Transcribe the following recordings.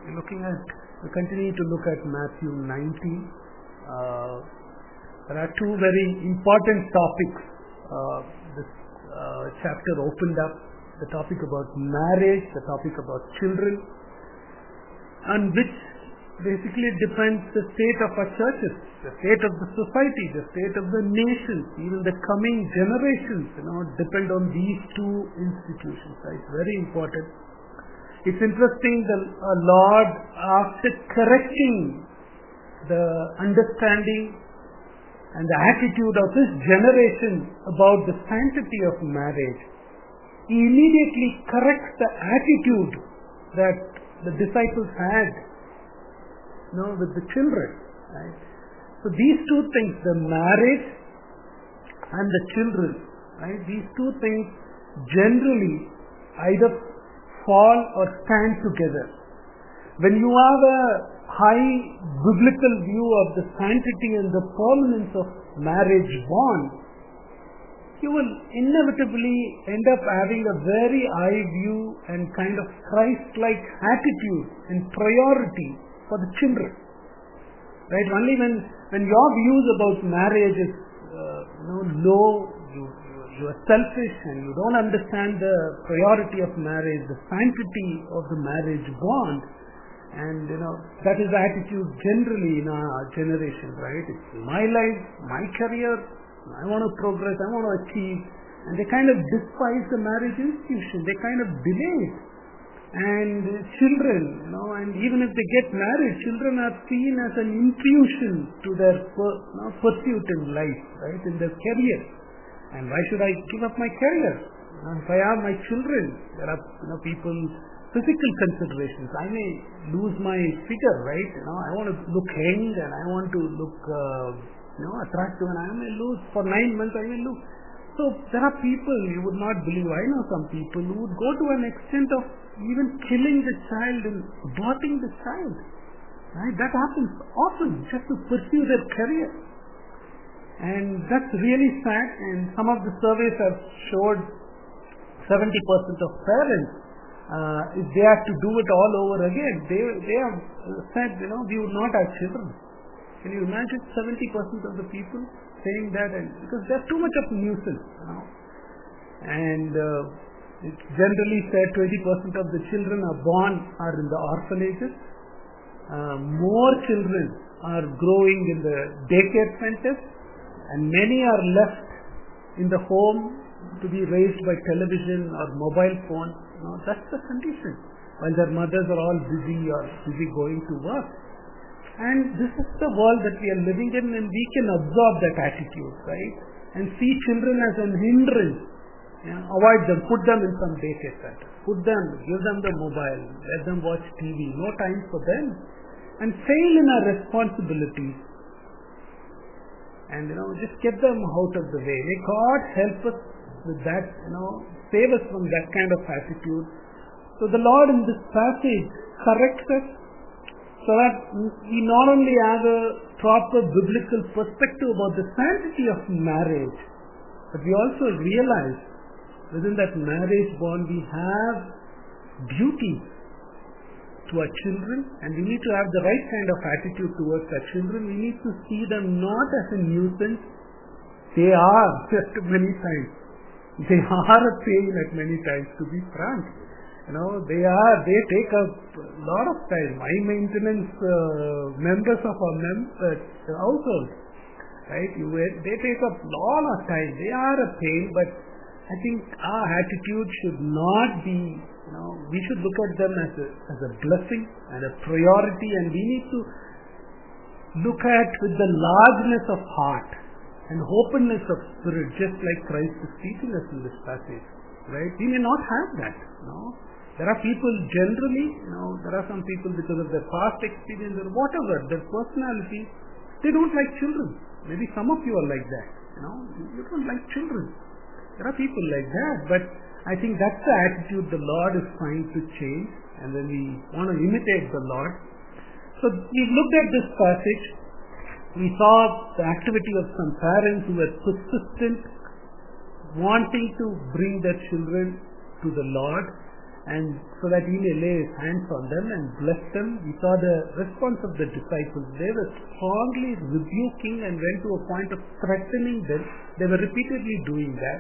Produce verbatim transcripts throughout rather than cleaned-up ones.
we're looking at, we continue to look at Matthew nineteen. Uh, there are two very important topics. Uh, this uh, chapter opened up the topic about marriage, the topic about children, and which basically defines the state of our churches, the state of the society, the state of the nations, even the coming generations, you know, depend on these two institutions. Right? It's very important. It's interesting that our Lord, after correcting the understanding and the attitude of this generation about the sanctity of marriage, He immediately corrects the attitude that the disciples had, you know, with the children. Right? So these two things, the marriage and the children, right? These two things generally either fall or stand together. When you have a high biblical view of the sanctity and the permanence of marriage bond, you will inevitably end up having a very high view and kind of Christ-like attitude and priority for the children. Right? Only when, when your views about marriage is uh, you know, low, you, you, you are selfish and you don't understand the priority of marriage, the sanctity of the marriage bond, and you know, that is the attitude generally in our generation, right? It's my life, my career, I want to progress, I want to achieve, and they kind of despise the marriage institution, they kind of delay it. And children, you know, and even if they get married, children are seen as an intrusion to their per, you know, pursuit in life, right, in their career. And why should I give up my career? You know, if I have my children, there are, you know, people, physical considerations. I may lose my figure, right? You know, I want to look young and I want to look, uh, you know, attractive, and I may lose for nine months. I may lose. So there are people you would not believe. I know some people who would go to an extent of even killing the child and aborting the child. Right? That happens often just to pursue their career. And that's really sad. And some of the surveys have showed seventy percent of parents, uh, if they have to do it all over again, they they have said, you know, we would not have children. Can you imagine seventy percent of the people saying that? And because there's too much of nuisance, you know. And uh, it's generally said twenty percent of the children are born are in the orphanages. Uh, more children are growing in the daycare centers, and many are left in the home to be raised by television or mobile phone. You know, that's the condition. While their mothers are all busy or busy going to work. And this is the world that we are living in, and we can absorb that attitude, right? And see children as an hindrance. You know, avoid them, put them in some daycare center. Put them, give them the mobile, let them watch T V, no time for them. And fail in our responsibilities. And you know, just get them out of the way. May God help us with that, you know, save us from that kind of attitude. So the Lord in this passage corrects us so that we not only have a proper biblical perspective about the sanctity of marriage, but we also realize within that marriage bond we have duty to our children, and we need to have the right kind of attitude towards our children. We need to see them not as a nuisance. They are just many times. They are a pain at many times, to be frank. You know, they are, they take up a lot of time. High maintenance uh, members of our mem- uh, household, right? You, they take up a lot of time. They are a pain, but I think our attitude should not be, you know, we should look at them as a, as a blessing and a priority, and we need to look at with the largeness of heart and openness of spirit, just like Christ is teaching us in this passage, right? We may not have that, you know. There are people generally, you know, there are some people because of their past experience or whatever, their personality, they don't like children. Maybe some of you are like that, you know, you don't like children. There are people like that, but I think that's the attitude the Lord is trying to change, and then we want to imitate the Lord. So we've looked at this passage. We saw the activity of some parents who were persistent, wanting to bring their children to the Lord, and so that he may lay his hands on them and bless them. We saw the response of the disciples. They were strongly rebuking and went to a point of threatening them. They were repeatedly doing that.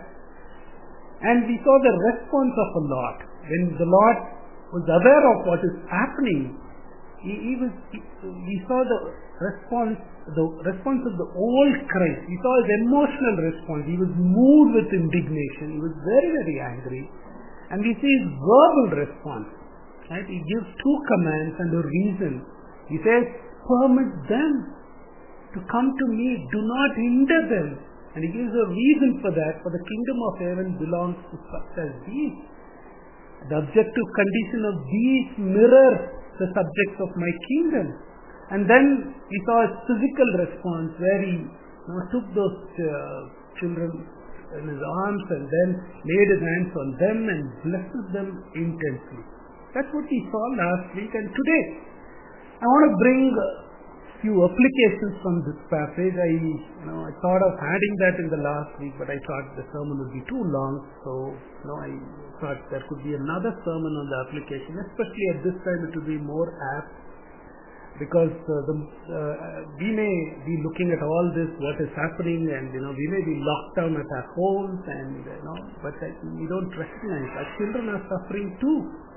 And we saw the response of the Lord. When the Lord was aware of what is happening, he, he was, he, we saw the response, the response of the old Christ. We saw his emotional response. He was moved with indignation. He was very, very angry. And we see his verbal response. Right? He gives two commands and a reason. He says, permit them to come to me. Do not hinder them. And he gives a reason for that. For the kingdom of heaven belongs to such as these. The objective condition of these mirror the subjects of my kingdom. And then he saw his physical response where he you know, took those uh, children in his arms and then laid his hands on them and blessed them intensely. That's what we saw last week. And today I want to bring a few applications from this passage. I, you know, I thought of adding that in the last week, but I thought the sermon would be too long. So you know, I thought there could be another sermon on the application, especially at this time it would be more apt. Because uh, the, uh, we may be looking at all this, what is happening, and you know we may be locked down at our homes, and you know, but uh, we don't recognize our children are suffering too.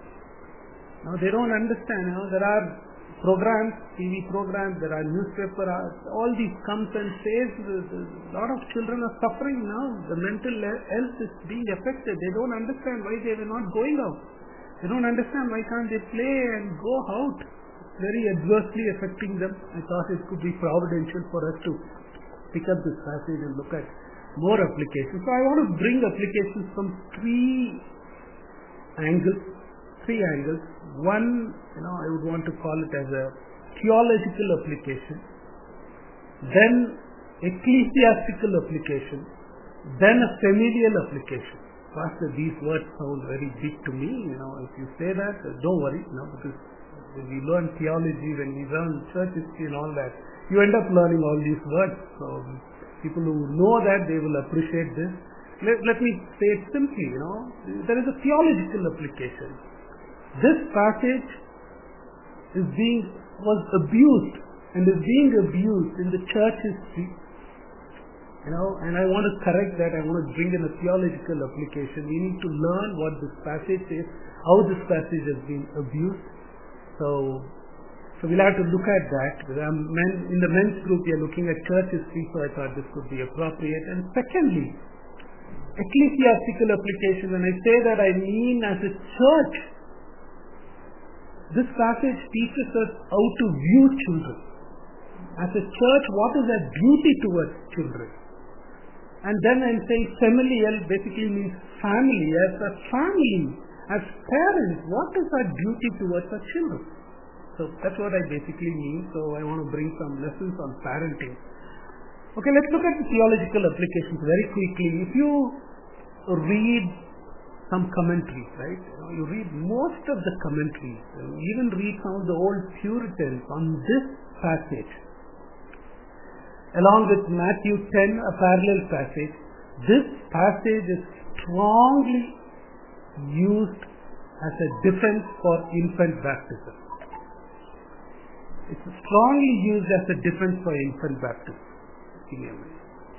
You know, they don't understand. You know, there are programs, T V programs, there are newspaper, all these comes and says a lot of children are suffering now. The mental health is being affected. They don't understand why they were not going out. They don't understand why can't they play and go out. Very adversely affecting them. I thought it could be providential for us to pick up this passage and look at more applications. So I want to bring applications from three angles. Three angles. One, you know, I would want to call it as a theological application. Then ecclesiastical application. Then a familial application. Pastor, these words sound very big to me. You know, if you say that, don't worry, you know, because when we learn theology, when we learn church history and all that, you end up learning all these words. So people who know that, they will appreciate this. Let, let me say it simply, you know, there is a theological application. This passage is being, was abused and is being abused in the church history. You know, and I want to correct that. I want to bring in a theological application. We need to learn what this passage is, how this passage has been abused. So, so we'll have to look at that. Men, in the men's group, we are looking at church history, so I thought this could be appropriate. And secondly, ecclesiastical application. When I say that, I mean as a church. This passage teaches us how to view children. As a church, what is our duty towards children? And then I'm saying familial basically means family. As a family, as parents, what is our duty towards our children? So that's what I basically mean. So I want to bring some lessons on parenting. Okay, let's look at the theological applications very quickly. If you read some commentaries, right? You know, you read most of the commentaries, you even read some of the old Puritans on this passage. Along with Matthew ten, a parallel passage, this passage is strongly used as a defense for infant baptism. It's strongly used as a defense for infant baptism. Give me a minute.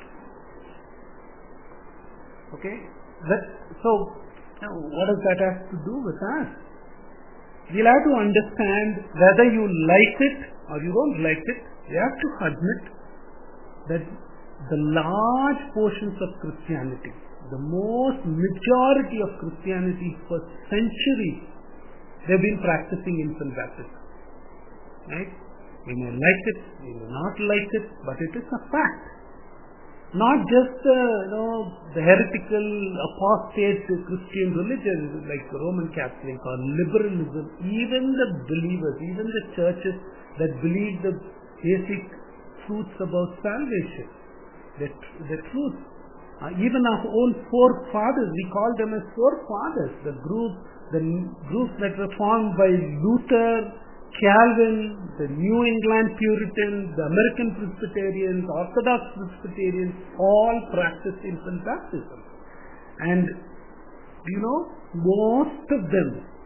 Okay? That, so, now what does that have to do with us? We'll have to understand whether you like it or you don't like it. You have to admit that the large portions of Christianity, the most majority of Christianity for centuries, they've been practicing infant baptism. Right? We may like it, we may not like it, but it is a fact. Not just uh, you know, the heretical, apostate Christian religion like the Roman Catholic or liberalism, even the believers, even the churches that believe the basic truths about salvation, the, the truth. Uh, even our own forefathers, we call them as forefathers, the group, the groups that were formed by Luther, Calvin, the New England Puritans, the American Presbyterians, Orthodox Presbyterians, all practiced infant baptism. And you know, most of them,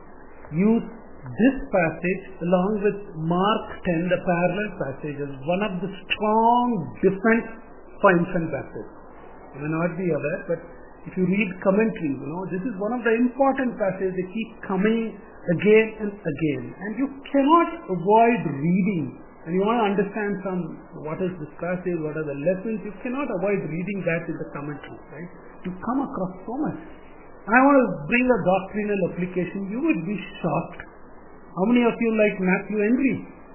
use this passage along with Mark ten, the parallel passage, as one of the strong defense for infant baptism. You may not be aware, but if you read commentaries, you know, this is one of the important passages. They keep coming again and again. And you cannot avoid reading. And you want to understand some, what is this passage, what are the lessons, you cannot avoid reading that in the commentary, right? You come across so much. And I want to bring a doctrinal application. You would be shocked. How many of you like Matthew Henry?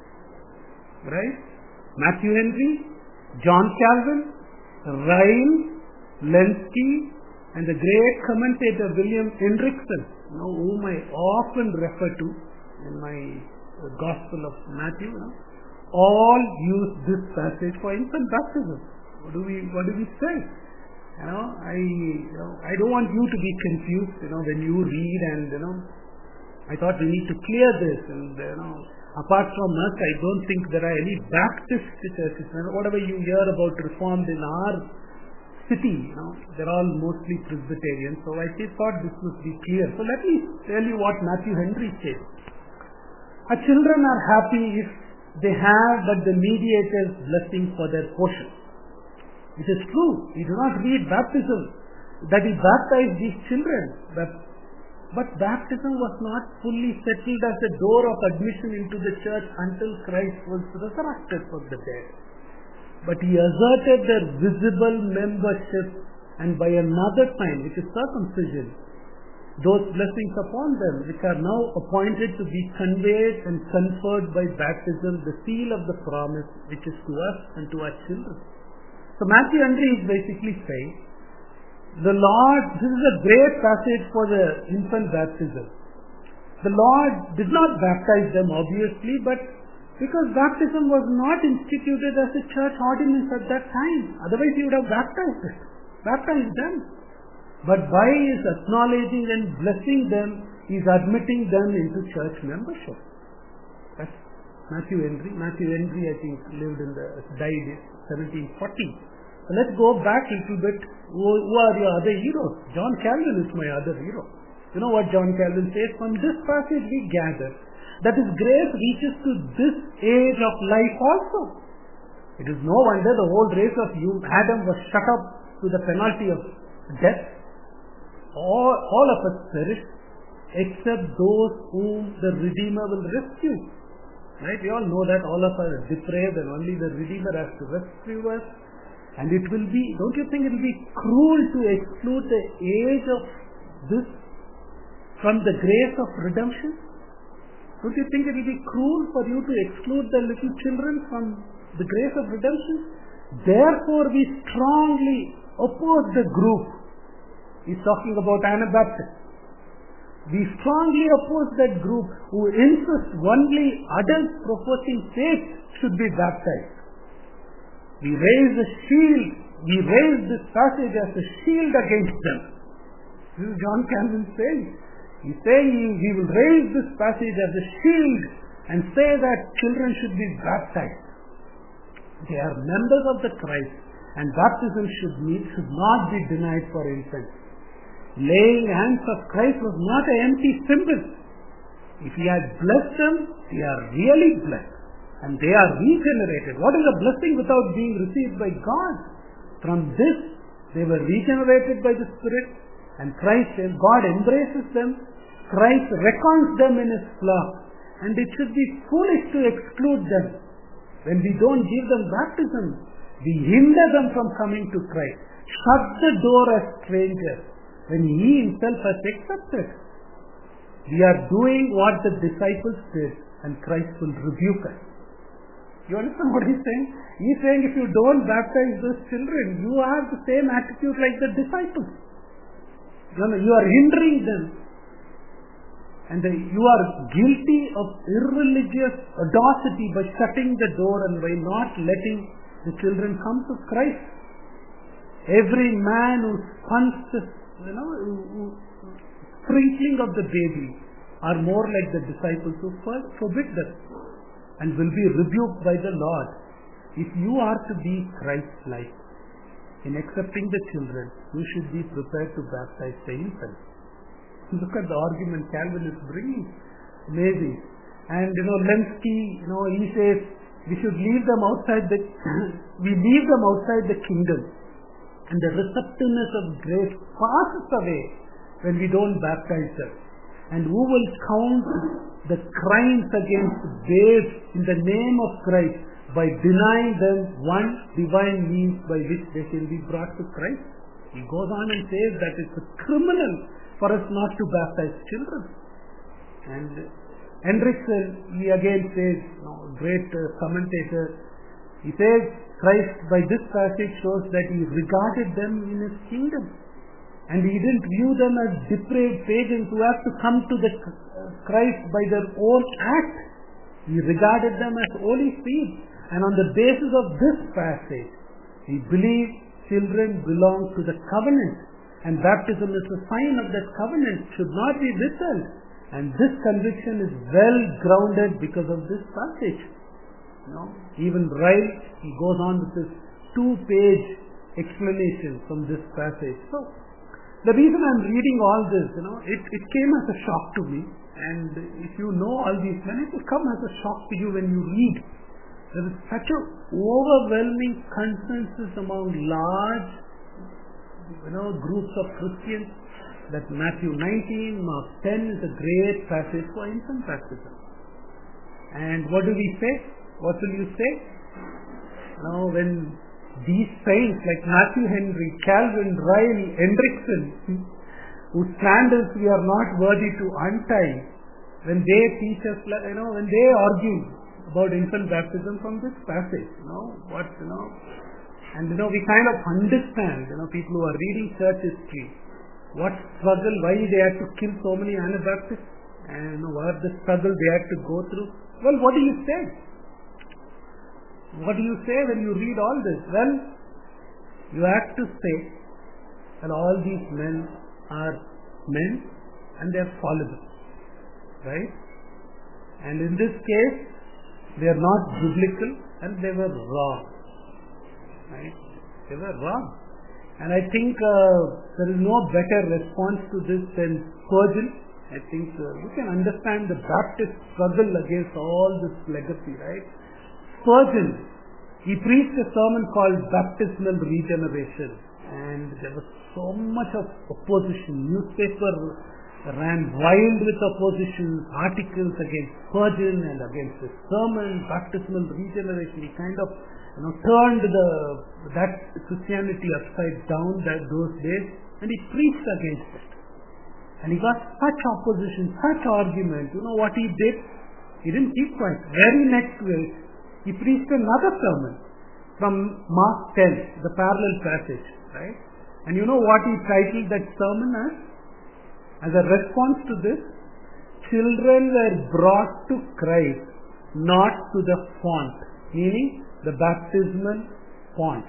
Right? Matthew Henry, John Calvin, Ryle, Lenski, and the great commentator William Hendrickson, you know, whom I often refer to in my uh, Gospel of Matthew, you know, all use this passage for infant baptism. What do we what do we say? You know, I you know, I don't want you to be confused, you know, when you read, and you know, I thought we need to clear this, and you know, apart from us, I don't think there are any Baptist churches. Whatever you hear about Reformed in our city, you know, they're all mostly Presbyterian. So I just thought this must be clear. So let me tell you what Matthew Henry says. Our children are happy if they have but the mediator's blessing for their portion. It is true. We do not read baptism that he baptized these children, but but baptism was not fully settled as a door of admission into the church until Christ was resurrected from the dead. But he asserted their visible membership, and by another sign, which is circumcision, those blessings upon them, which are now appointed to be conveyed and conferred by baptism, the seal of the promise, which is to us and to our children. So Matthew Henry is basically saying, the Lord, this is a great passage for the infant baptism. The Lord did not baptize them, obviously, but because baptism was not instituted as a church ordinance at that time. Otherwise he would have baptized it, baptized them. But by his acknowledging and blessing them, he is admitting them into church membership. That's Matthew Henry. Matthew Henry, I think, lived in the, died in seventeen forty. So let's go back a little bit. Who, who are your other heroes? John Calvin is my other hero. You know what John Calvin says? From this passage we gather that his grace reaches to this age of life also. It is no wonder the whole race of you, Adam, was shut up to the penalty of death. All, all of us perish except those whom the Redeemer will rescue. Right? We all know that all of us are depraved and only the Redeemer has to rescue us. And it will be, don't you think it will be cruel to exclude the age of this from the grace of redemption? Don't you think it will be cruel for you to exclude the little children from the grace of redemption? Therefore we strongly oppose the group. He's talking about Anabaptists. We strongly oppose that group who insist only adults professing faith should be baptized. We raise a shield, we raise this passage as a shield against them. This is John Calvin saying. He's saying he will raise this passage as a shield and say that children should be baptized. They are members of the Christ, and baptism should, need, should not be denied for infants. Laying hands of Christ was not an empty symbol. If he had blessed them, they are really blessed. And they are regenerated. What is a blessing without being received by God? From this, they were regenerated by the Spirit, and Christ, God embraces them. Christ reckons them in his flock. And it should be foolish to exclude them. When we don't give them baptism, we hinder them from coming to Christ. Shut the door as strangers, when he himself has accepted. We are doing what the disciples did, and Christ will rebuke us. You understand what he's saying? He's saying if you don't baptize those children, you have the same attitude like the disciples. You know, you are hindering them. And the, you are guilty of irreligious audacity by shutting the door and by not letting the children come to Christ. Every man who spuns the, you know, who, who, sprinkling of the baby are more like the disciples who forbid them and will be rebuked by the Lord. If you are to be Christ-like in accepting the children, you should be prepared to baptize the infants. Look at the argument Calvin is bringing. Amazing. And you know, Lenski, you know, he says we should leave them outside the we leave them outside the kingdom, and the receptiveness of grace passes away when we don't baptize them. And who will count the crimes against babes in the name of Christ by denying them one divine means by which they shall be brought to Christ? He goes on and says that it's a criminal for us not to baptize children. And Hendrickson, he again says, you know, great uh, commentator, he says Christ by this passage shows that he regarded them in his kingdom. And he didn't view them as depraved pagans who have to come to the Christ by their own act. He regarded them as holy seed. And on the basis of this passage, he believed children belong to the covenant. And baptism is a sign of that covenant, should not be withheld. And this conviction is well grounded because of this passage. You know, even Ryle, he goes on with this two-page explanation from this passage. So, the reason I'm reading all this, you know, it, it came as a shock to me. And if you know all these men, it will come as a shock to you when you read. There is such an overwhelming consensus among large, you know, groups of Christians that Matthew nineteen, Mark ten is a great passage for infant baptism. And what do we say? What will you say? Now, when these saints like Matthew Henry, Calvin, Ryle, Hendrickson, whose sandals we are not worthy to untie, when they teach us, you know, when they argue about infant baptism from this passage, you know, what, you know, and you know, we kind of understand, you know, people who are reading church history, what struggle, why they had to kill so many Anabaptists, and you know, what the struggle they had to go through. Well, what do you say? What do you say when you read all this? Well, you have to say that all these men are men and they are fallible, right? And in this case, they are not biblical and they were wrong, right? They were wrong. And I think uh, there is no better response to this than Spurgeon. I think uh, you can understand the Baptist struggle against all this legacy, right? Spurgeon, he preached a sermon called Baptismal Regeneration, and there was so much of opposition. Newspaper ran wild with opposition, articles against Spurgeon and against his sermon, Baptismal Regeneration. He kind of, you know, turned the that Christianity upside down that those days, and he preached against it. And he got such opposition, such argument. You know what he did? He didn't keep quiet. Very next week, he preached another sermon from Mark ten, the parallel passage, right? And you know what he titled that sermon as? As a response to this, children were brought to Christ, not to the font, meaning the baptismal font.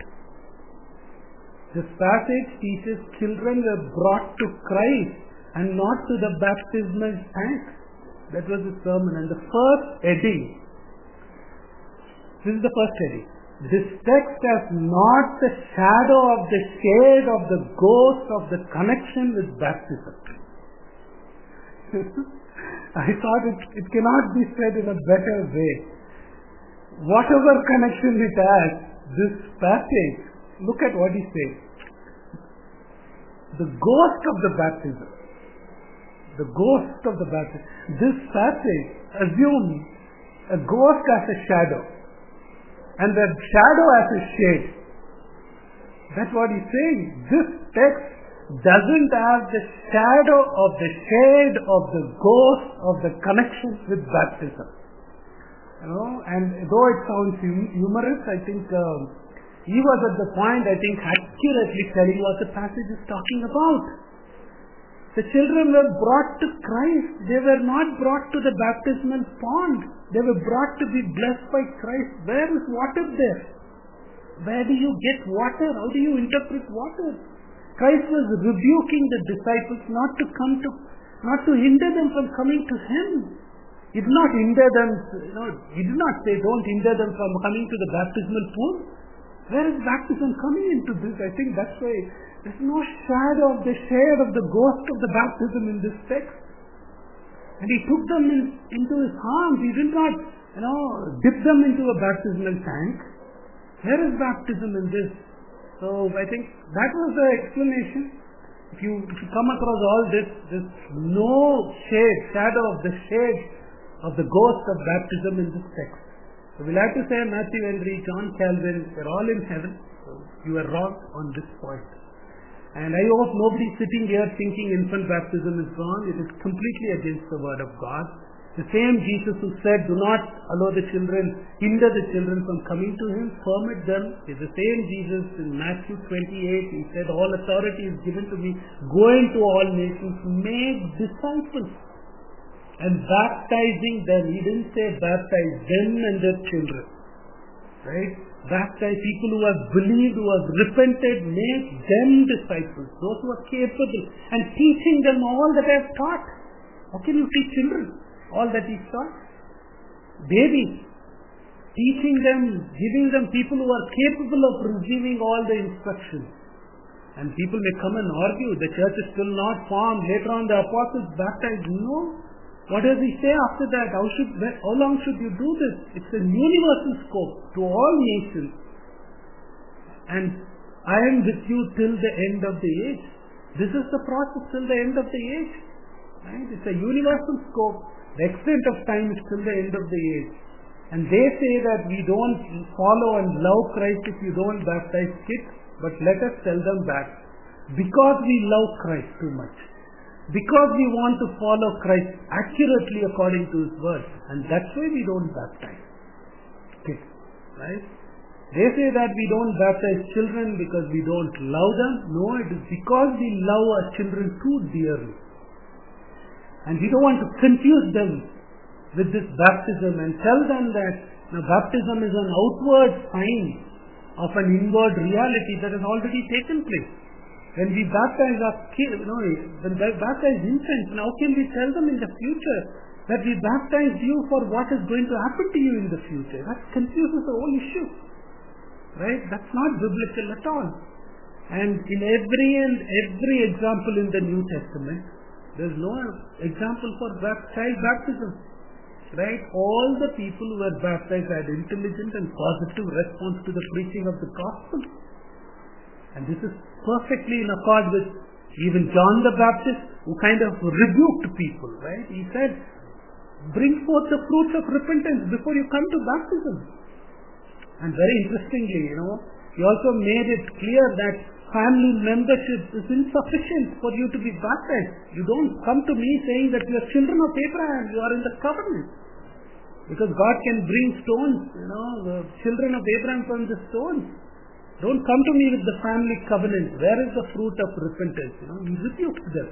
This passage teaches children were brought to Christ and not to the baptismal tank. That was the sermon. And the first heading, this is the first heading. This text has not the shadow of the shade of the ghost of the connection with baptism. I thought it, it cannot be said in a better way. Whatever connection it has, this passage, look at what he says. The ghost of the baptism. The ghost of the baptism. This passage assumes a ghost as a shadow. And the shadow as a shade. That's what he's saying. This text doesn't have the shadow of the shade of the ghost of the connection with baptism. You know, and though it sounds hum- humorous, I think um, he was at the point, I think, accurately telling what the passage is talking about. The children were brought to Christ. They were not brought to the baptismal pond. They were brought to be blessed by Christ. Where is water there? Where do you get water? How do you interpret water? Christ was rebuking the disciples not to come to, not to hinder them from coming to Him. He did not hinder them, you know, He did not say don't hinder them from coming to the baptismal pool. Where is baptism coming into this? I think that's why there's no shadow of the shade of the ghost of the baptism in this text. And he took them in, into his arms. He did not, you know, dip them into a baptismal tank. Where is baptism in this? So I think that was the explanation. If you, if you come across all this, there's no shade, shadow of the shade of the ghost of baptism in this text. So we'll have to say Matthew Henry, John Calvin, they're all in heaven. So you are wrong on this point. And I hope nobody sitting here thinking infant baptism is wrong. It is completely against the word of God. The same Jesus who said, do not allow the children, hinder the children from coming to him, permit them, is the same Jesus in Matthew twenty-eight. He said, all authority is given to me. Go into all nations, make disciples, and baptizing them. He didn't say baptize them and their children. Right? Baptize people who have believed, who have repented, make them disciples, those who are capable, and teaching them all that I have taught. How can you teach children all that he taught? Babies, teaching them, giving them people who are capable of receiving all the instructions. And people may come and argue, the church is still not formed, later on the apostles baptized. No. What does he say after that? How should, how long should you do this? It's a universal scope to all nations. And I am with you till the end of the age. This is the process till the end of the age. Right? It's a universal scope. The extent of time is till the end of the age. And they say that we don't follow and love Christ if you don't baptize kids. But let us tell them back. Because we love Christ too much. Because we want to follow Christ accurately according to his word. And that's why we don't baptize kids. Right? They say that we don't baptize children because we don't love them. No, it is because we love our children too dearly. And we don't want to confuse them with this baptism and tell them that you know, baptism is an outward sign of an inward reality that has already taken place. When we baptize our kids, you know, when we baptize infants, how can we tell them in the future that we baptized you for what is going to happen to you in the future? That confuses the whole issue. Right? That's not biblical at all. And in every and every example in the New Testament, there's no example for child baptism. Right? All the people who were baptized had intelligent and positive response to the preaching of the gospel. And this is perfectly in accord with even John the Baptist, who kind of rebuked people, right? He said, bring forth the fruits of repentance before you come to baptism. And very interestingly, you know, he also made it clear that family membership is insufficient for you to be baptized. You don't come to me saying that you are children of Abraham, you are in the covenant. Because God can bring stones, you know, the children of Abraham from the stones. Don't come to me with the family covenant. Where is the fruit of repentance? You know, he rebuked them.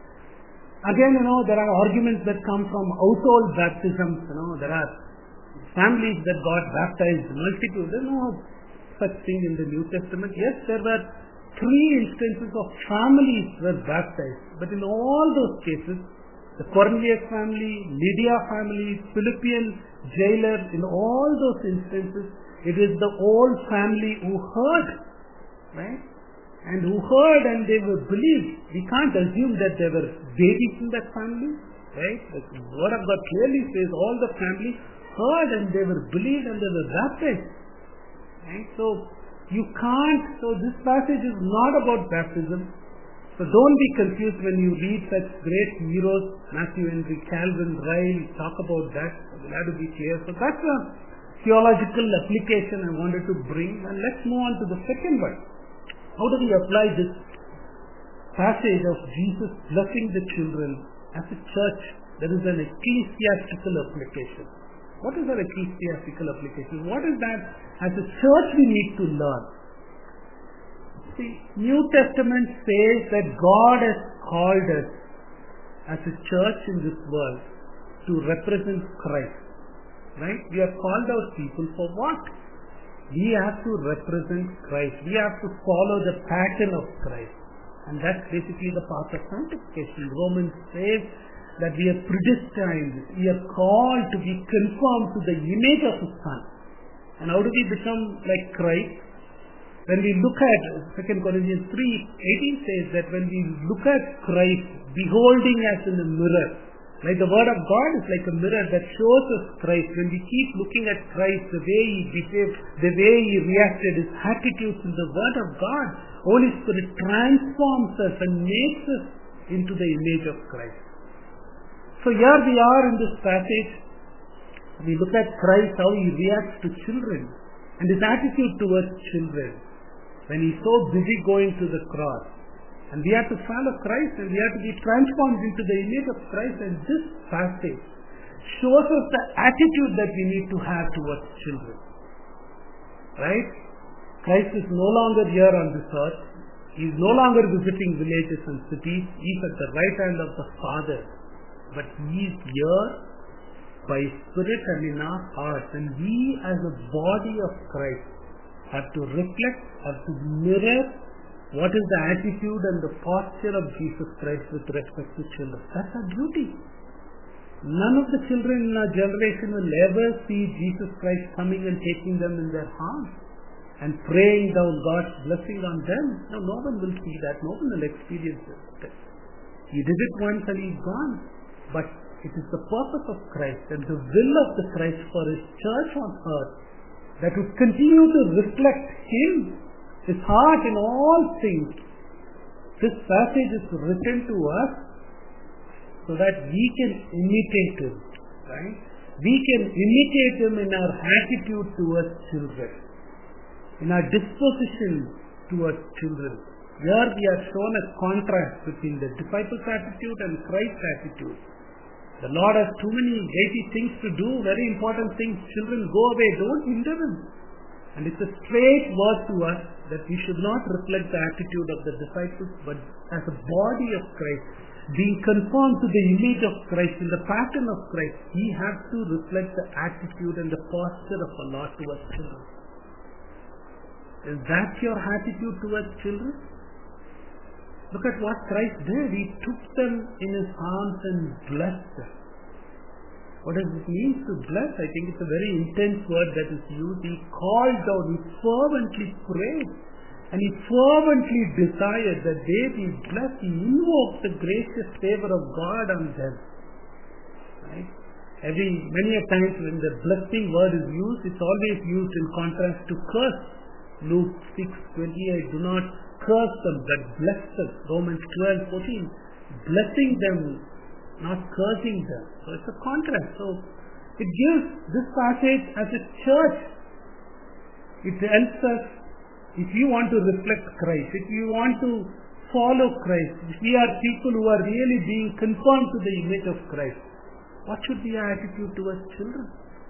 Again, you know, there are arguments that come from household baptisms. You know, there are families that got baptized multiple. There is no such thing in the New Testament. Yes, there were three instances of families were baptized. But in all those cases, the Cornelius family, Lydia family, Philippian jailer, in all those instances, it is the whole family who heard, right? And who heard and they were believed. We can't assume that there were babies in that family, right? The word of God clearly says all the family heard and they were believed and they were baptized. Right? So you can't, so this passage is not about baptism. So don't be confused when you read such great heroes, Matthew Henry, Calvin, Ryle, talk about that. We'll have to be clear. So that's a theological application I wanted to bring. And let's move on to the second one. How do we apply this passage of Jesus blessing the children as a church? There is an ecclesiastical application. What is our ecclesiastical application? What is that as a church we need to learn? See, New Testament says that God has called us as a church in this world to represent Christ. Right? We have called out people for what? We have to represent Christ. We have to follow the pattern of Christ. And that's basically the path of sanctification. Romans says that we are predestined, we are called to be conformed to the image of His Son. And how do we become like Christ? When we look at Second Corinthians three eighteen says that when we look at Christ, beholding as in a mirror, Like the Word of God is like a mirror that shows us Christ. When we keep looking at Christ, the way He behaved, the way He reacted, His attitudes in the Word of God, Holy Spirit transforms us and makes us into the image of Christ. So here we are in this passage. We look at Christ, how He reacts to children and His attitude towards children when He's so busy going to the cross. And we have to follow Christ and we have to be transformed into the image of Christ. And this passage shows us the attitude that we need to have towards children. Right? Christ is no longer here on this earth. He is no longer visiting villages and cities. He is at the right hand of the Father. But He is here by Spirit and in our hearts. And we as a body of Christ have to reflect, have to mirror what is the attitude and the posture of Jesus Christ with respect to children. That's our duty. None of the children in our generation will ever see Jesus Christ coming and taking them in their arms and praying down God's blessing on them. No, no one will see that. No one will experience it. He did it once and He's gone. But it is the purpose of Christ and the will of the Christ for His church on earth that would continue to reflect Him, His heart in all things. This passage is written to us so that we can imitate Him. Right? We can imitate Him in our attitude towards children, in our disposition towards children. Here we are shown a contrast between the disciples' attitude and Christ's attitude. The Lord has too many weighty things to do, very important things. Children, go away, don't hinder them. And it's a straight word to us that we should not reflect the attitude of the disciples, but as a body of Christ, being conformed to the image of Christ, in the pattern of Christ, we have to reflect the attitude and the posture of the Lord towards children. Is that your attitude towards children? Look at what Christ did. He took them in His arms and blessed them. What does it mean to bless? I think it's a very intense word that is used. He called down, He fervently prayed, and He fervently desired that they be blessed. He invoked the gracious favor of God on them. Right? Every, many a times when the blessing word is used, it's always used in contrast to curse. Luke six twenty-eight, do not curse them, but bless them. Romans twelve fourteen, blessing them, not cursing them. So it's a contrast. So it gives this passage as a church. It helps us, if you want to reflect Christ, if you want to follow Christ, if we are people who are really being conformed to the image of Christ, what should be our attitude towards children?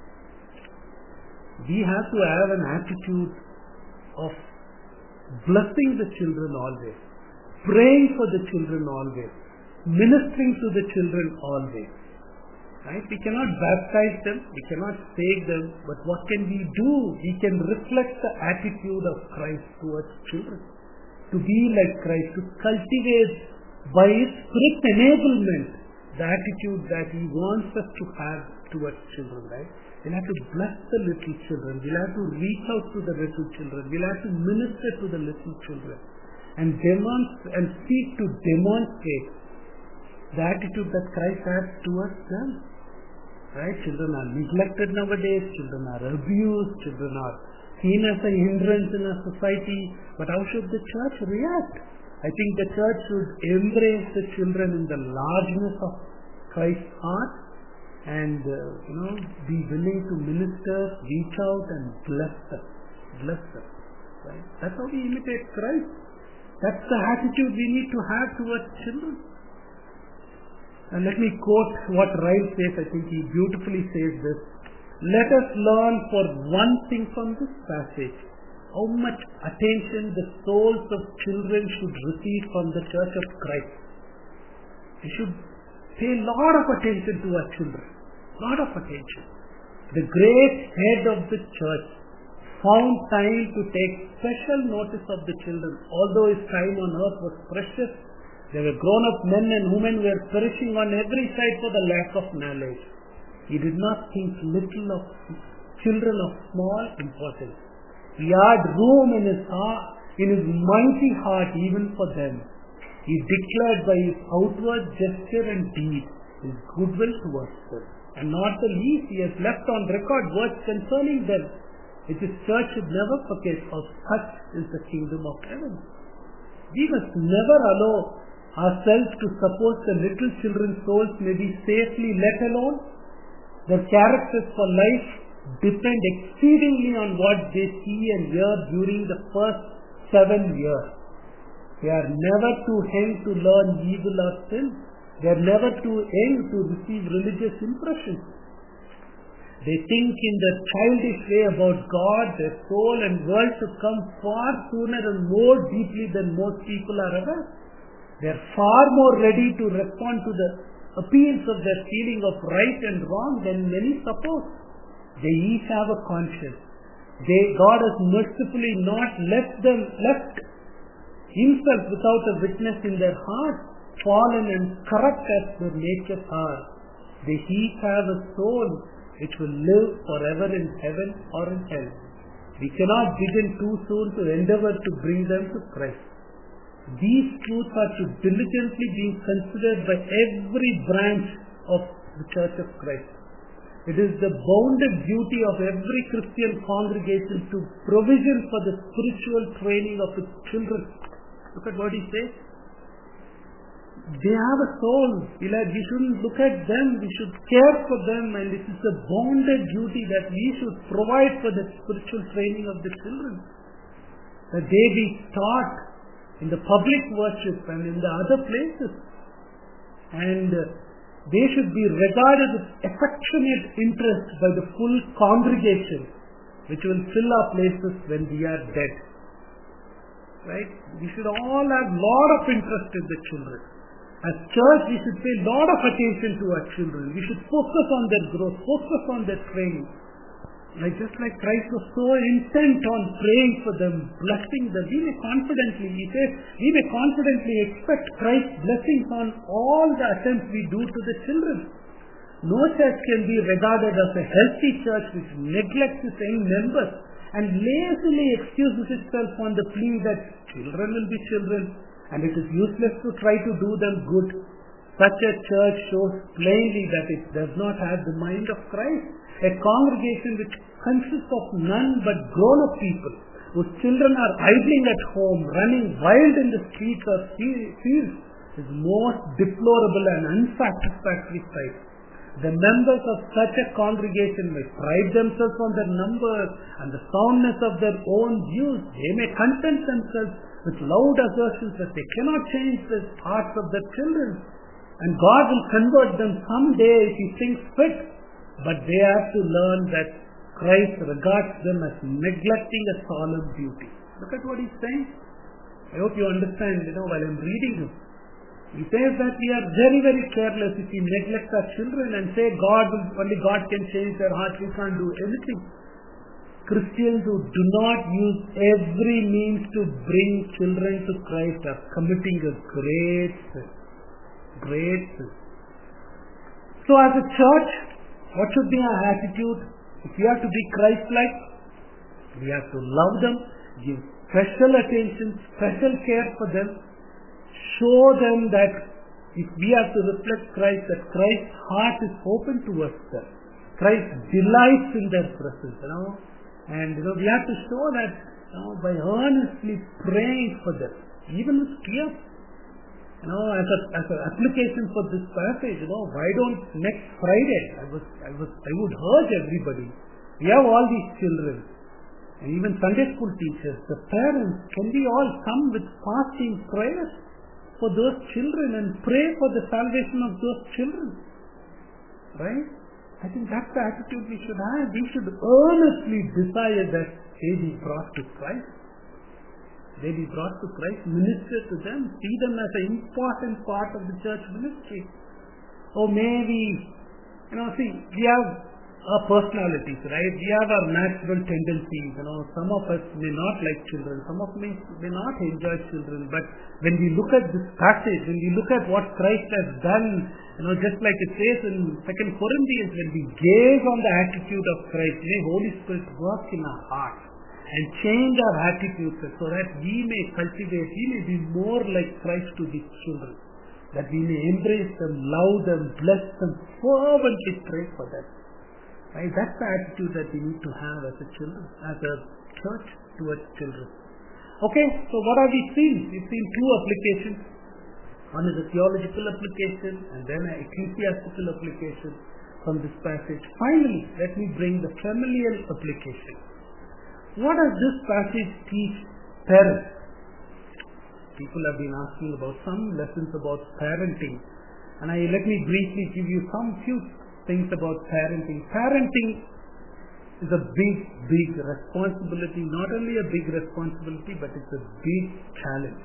We have to have an attitude of blessing the children always, praying for the children always, ministering to the children always. Right? We cannot baptize them, we cannot save them, but what can we do? We can reflect the attitude of Christ towards children. To be like Christ, to cultivate by His Spirit enablement the attitude that He wants us to have towards children. Right? We'll have to bless the little children. We'll have to reach out to the little children. We'll have to minister to the little children and demonstrate and seek to demonstrate the attitude that Christ has towards them. Right? Children are neglected nowadays. Children are abused. Children are seen as a hindrance in our society. But how should the church react? I think the church should embrace the children in the largeness of Christ's heart and uh, you know, be willing to minister, reach out and bless them. Bless them. Right? That's how we imitate Christ. That's the attitude we need to have towards children. And let me quote what Ryle says. I think he beautifully says this. Let us learn for one thing from this passage, how much attention the souls of children should receive from the Church of Christ. We should pay a lot of attention to our children. Lot of attention. The great head of the church found time to take special notice of the children. Although his time on earth was precious, there were grown-up men and women who were perishing on every side for the lack of knowledge. He did not think little of children of small importance. He had room in his heart, in his mighty heart even for them. He declared by his outward gesture and deed, His goodwill towards them. And not the least, He has left on record words concerning them, which His church should never forget, for such is the kingdom of heaven. We must never allow ourselves to suppose the little children's souls may be safely let alone. Their characters for life depend exceedingly on what they see and hear during the first seven years. They are never too young to learn evil or sin. They are never too young to receive religious impressions. They think in the childish way about God, their soul and world to come far sooner and more deeply than most people are aware. They are far more ready to respond to the appeals of their feeling of right and wrong than many suppose. They each have a conscience. They, God has mercifully not left them left Himself without a witness in their hearts, fallen and corrupt as their natures are. They each have a soul which will live forever in heaven or in hell. We cannot begin too soon to endeavor to bring them to Christ. These truths are to diligently be considered by every branch of the Church of Christ. It is the bounden duty of every Christian congregation to provision for the spiritual training of its children. Look at what he says. They have a soul. We shouldn't look at them. We should care for them, and it is a bounden duty that we should provide for the spiritual training of the children. That they be taught in the public worship and in the other places. And they should be regarded with affectionate interest by the full congregation, which will fill our places when we are dead. Right? We should all have a lot of interest in the children. As church, we should pay a lot of attention to our children. We should focus on their growth, focus on their training. Like just like Christ was so intent on praying for them, blessing them, we may confidently, he says, we may confidently expect Christ's blessings on all the attempts we do to the children. No church can be regarded as a healthy church which neglects its young members and lazily excuses itself on the plea that children will be children and it is useless to try to do them good. Such a church shows plainly that it does not have the mind of Christ. A congregation which consists of none but grown-up people, whose children are idling at home, running wild in the streets or fields, is most deplorable and unsatisfactory sight. The members of such a congregation may pride themselves on their numbers and the soundness of their own views. They may content themselves with loud assertions that they cannot change the hearts of their children, and God will convert them someday if He thinks fit. But they have to learn that Christ regards them as neglecting a solemn duty. Look at what He's saying. I hope you understand, you know, while I'm reading Him. He says that we are very, very careless if we neglect our children and say God will, only God can change their hearts, we can't do anything. Christians who do not use every means to bring children to Christ are committing a great sin. Great sin. So as a church, what should be our attitude? If we have to be Christ-like, we have to love them, give special attention, special care for them, show them that if we have to reflect Christ, that Christ's heart is open towards them. Christ delights in their presence, you know. And you know, we have to show that, you know, by earnestly praying for them, even with tears. You know, as a as an application for this passage, you know, why don't next Friday? I was I was I would urge everybody. We have all these children, and even Sunday school teachers, the parents. Can we all come with fasting prayers for those children and pray for the salvation of those children? Right? I think that's the attitude we should have. We should earnestly desire that they be brought to Christ. They be brought to Christ, minister to them, see them as an important part of the church ministry. Or maybe, you know, see, we have our personalities, right? We have our natural tendencies, you know. Some of us may not like children, some of us may, may not enjoy children, but when we look at this passage, when we look at what Christ has done, you know, just like it says in Second Corinthians, when we gaze on the attitude of Christ, may Holy Spirit work in our hearts and change our attitudes so that we may cultivate, we may be more like Christ to these children. that we may embrace them, love them, bless them, fervently pray for them. Right? That's the attitude that we need to have as a children, as a church towards children. Okay, so what have we seen? We've seen two applications. One is a theological application and then an ecclesiastical application from this passage. Finally, let me bring the familial application. What does this passage teach parents? People have been asking about some lessons about parenting, and I let me briefly give you some few things about parenting. Parenting is a big, big responsibility. Not only a big responsibility, but it's a big challenge.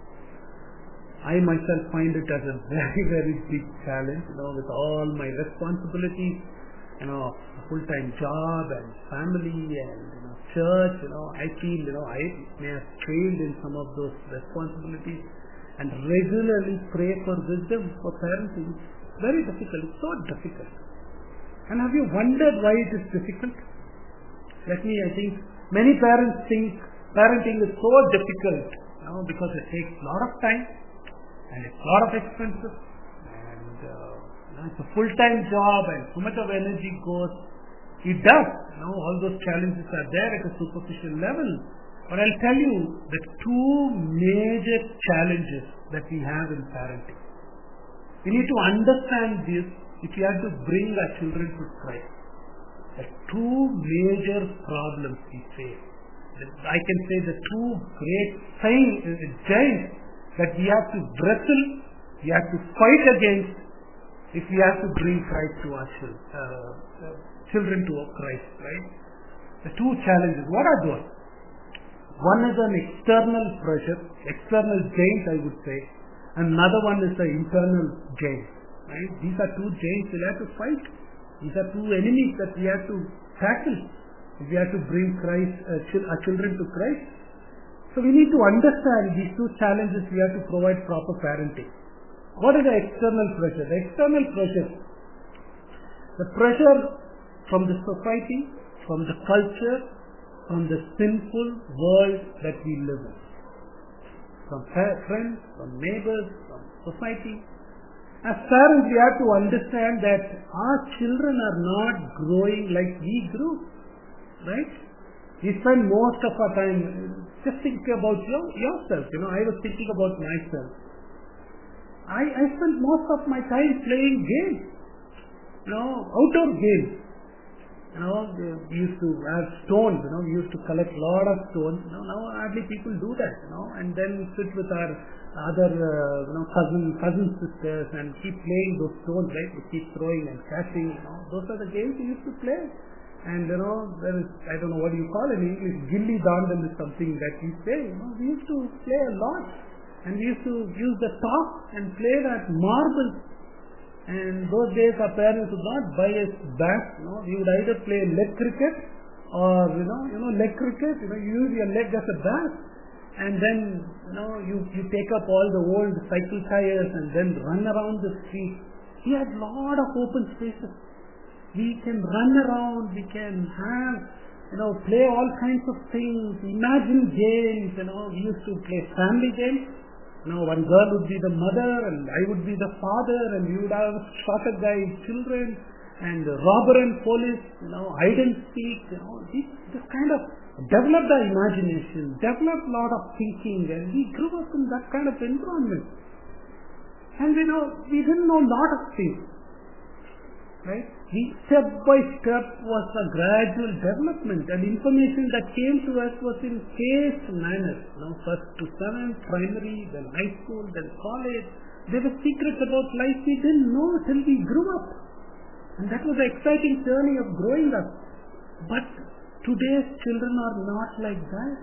I myself find it as a very, very big challenge, you know, with all my responsibilities, you know, a full-time job and family and, you know, church, you know, I feel, you know, I may have failed in some of those responsibilities, and regularly pray for wisdom for parenting. It's very difficult. It's so difficult. And have you wondered why it is difficult? Let me, I think, many parents think parenting is so difficult, you know, because it takes a lot of time, and it's a lot of expenses, and uh, you know, it's a full-time job, and so much of energy goes. It does. You know, all those challenges are there at a superficial level. But I'll tell you the two major challenges that we have in parenting. We need to understand this if we have to bring our children to Christ. The two major problems we face. I can say the two great giants that we have to wrestle, we have to fight against if we have to bring Christ to our children, uh, children to Christ, right? The two challenges, what are those? One is an external pressure, external giant I would say, and another one is the internal giant, right? These are two giants we have to fight. These are two enemies that we have to tackle if we have to bring Christ, uh, ch- our children to Christ. So we need to understand these two challenges. We have to provide proper parenting. What is the external pressure? The external pressure, the pressure from the society, from the culture, from the sinful world that we live in. From friends, from neighbors, from society. As parents, we have to understand that our children are not growing like we grew. Right? We spend most of our time, just think about your, yourself. You know, I was thinking about myself. I, I spent most of my time playing games. You know, outdoor games. You know, we used to have stones, you know, we used to collect a lot of stones. You know, now hardly people do that, you know, and then sit with our other, uh, you know, cousin, cousin sisters and keep playing those stones, right? We keep throwing and catching, you know. Those are the games we used to play. And, you know, there is, I don't know what you call it in English, gilli dandal is something that we play, you know. We used to play a lot. And we used to use the top and play that marble. And those days our parents would not buy us bat, you know. We would either play leg cricket or, you know, you know, leg cricket, you know, you use your leg as a bat. And then, you know, you, you take up all the old cycle tires and then run around the street. We had a lot of open spaces. We can run around, we can have, you know, play all kinds of things, imagine games, you know. We used to play family games. You know, one girl would be the mother and I would be the father, and we would have shorter guy children and robber and police, you know, hide and seek, you know. This, this kind of developed our imagination, developed a lot of thinking, and we grew up in that kind of environment. And you know, we didn't know a lot of things. Right? We, step by step was a gradual development, and information that came to us was in phased manner. You know, first to seventh, primary, then high school, then college. There were secrets about life we didn't know till we grew up. And that was the exciting journey of growing up. But today's children are not like that.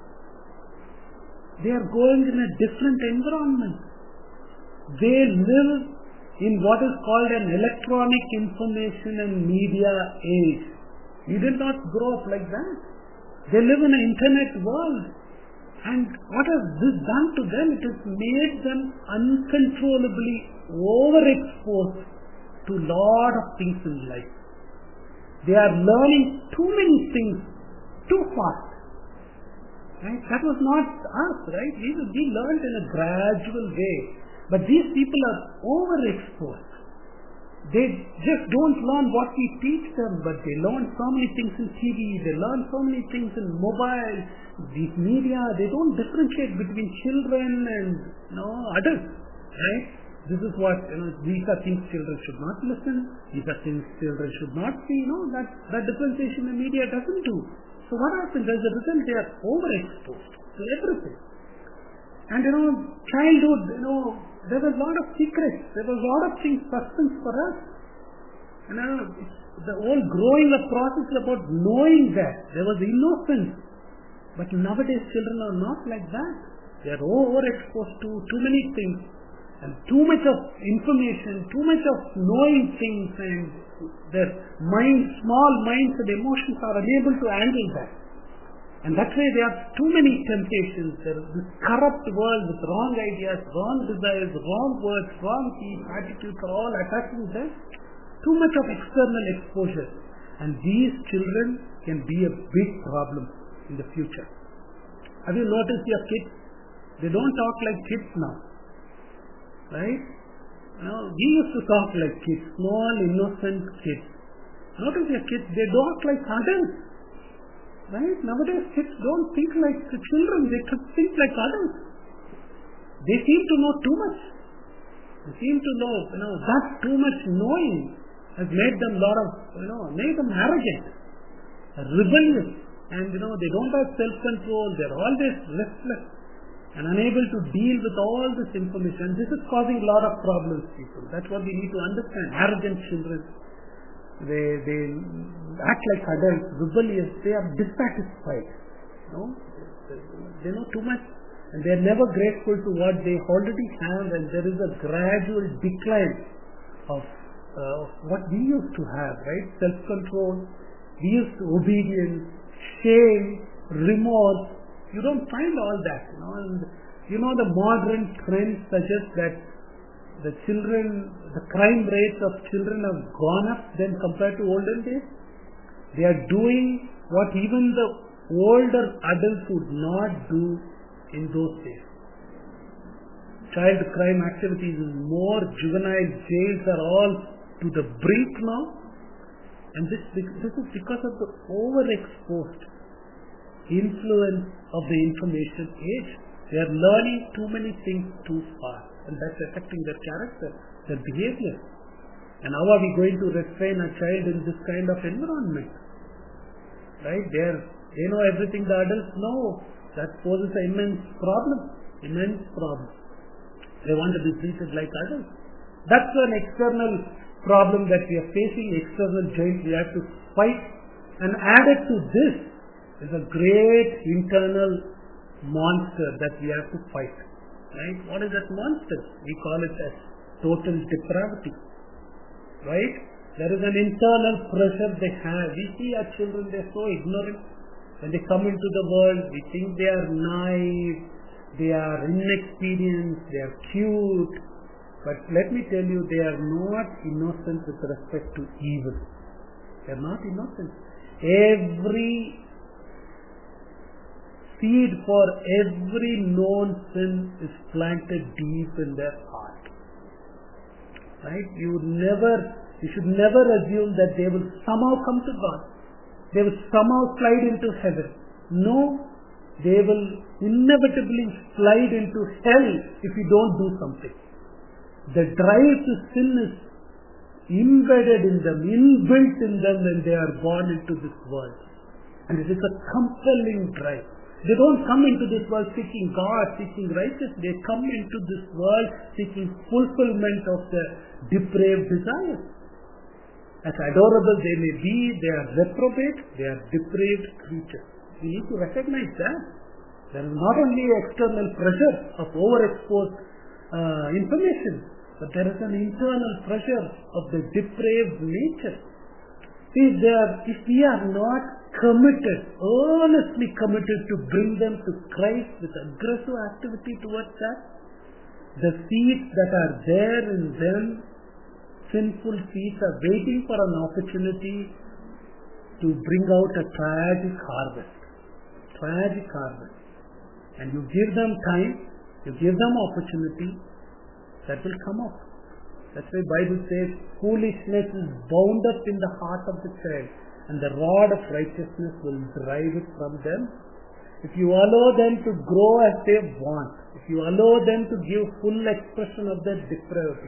They are going in a different environment. They live in what is called an electronic information and media age. We did not grow up like that. They live in an internet world. And what has this done to them? It has made them uncontrollably overexposed to a lot of things in life. They are learning too many things too fast. Right? That was not us, right? We, we learned in a gradual way. But these people are overexposed. They just don't learn what we teach them, but they learn so many things in T V, they learn so many things in mobile, these media. They don't differentiate between children and you know, adults, right? This is what, you know, these are things children should not listen, these are things children should not see, you know, that, that differentiation in media doesn't do. So what happens as a result, they are overexposed to everything. And you know, childhood, you know, there was a lot of secrets, there was a lot of things, suspense for us. And you know, the whole growing up process is about knowing that. There was innocence. But nowadays children are not like that. They are overexposed to too many things. And too much of information, too much of knowing things, and their mind, small minds and emotions are unable to handle that. And that's why there are too many temptations. There is this corrupt world with wrong ideas, wrong desires, wrong words, wrong thoughts, attitudes are all attacking them. Too much of external exposure. And these children can be a big problem in the future. Have you noticed your kids? They don't talk like kids now. Right? You know, we used to talk like kids, small, innocent kids. Notice your kids, they talk like adults. Right? Nowadays kids don't think like the children, they think like adults. They seem to know too much. They seem to know, you know, that too much knowing has made them a lot of, you know, made them arrogant, rebellious, and you know, they don't have self-control, they're always restless and unable to deal with all this information. This is causing a lot of problems, people. That's what we need to understand. Arrogant children, they they act like adults, rebellious, they are dissatisfied. You know? They know too much and they are never grateful to what they already have, and there is a gradual decline of, uh, of what we used to have, right? Self-control, we used to obedience, shame, remorse. You don't find all that, you know. And you know, the modern trends suggest that the children, the crime rates of children have gone up than compared to olden days. They are doing what even the older adults would not do in those days. Child crime activities is more, juvenile jails are all to the brink now. And this, this is because of the overexposed influence of the information age. They are learning too many things too fast, and that's affecting their character, their behavior. And how are we going to restrain a child in this kind of environment? Right? They are, they know everything the adults know. That poses an immense problem. Immense problem. They want to be treated like adults. That's an external problem that we are facing, external giant we have to fight. And added to this is a great internal monster that we have to fight. Right? What is that monster? We call it as total depravity. Right? There is an internal pressure they have. We see our children, they are so ignorant. When they come into the world, we think they are naive, they are inexperienced, they are cute. But let me tell you, they are not innocent with respect to evil. They are not innocent. Every seed for every known sin is planted deep in their heart. Right? You would never, you should never assume that they will somehow come to God. They will somehow slide into heaven. No, they will inevitably slide into hell if you don't do something. The drive to sin is embedded in them, inbuilt in them when they are born into this world. And it is a compelling drive. They don't come into this world seeking God, seeking righteousness. They come into this world seeking fulfillment of their depraved desires. As adorable they may be, they are reprobate, they are depraved creatures. We need to recognize that. There is not only external pressure of overexposed uh, information, but there is an internal pressure of the depraved nature. See, there, if we are not committed, earnestly committed to bring them to Christ with aggressive activity towards that, the seeds that are there in them, sinful seeds, are waiting for an opportunity to bring out a tragic harvest. Tragic harvest. And you give them time, you give them opportunity, that will come out. That's why Bible says foolishness is bound up in the heart of the child, and the rod of righteousness will drive it from them. If you allow them to grow as they want, if you allow them to give full expression of their depravity,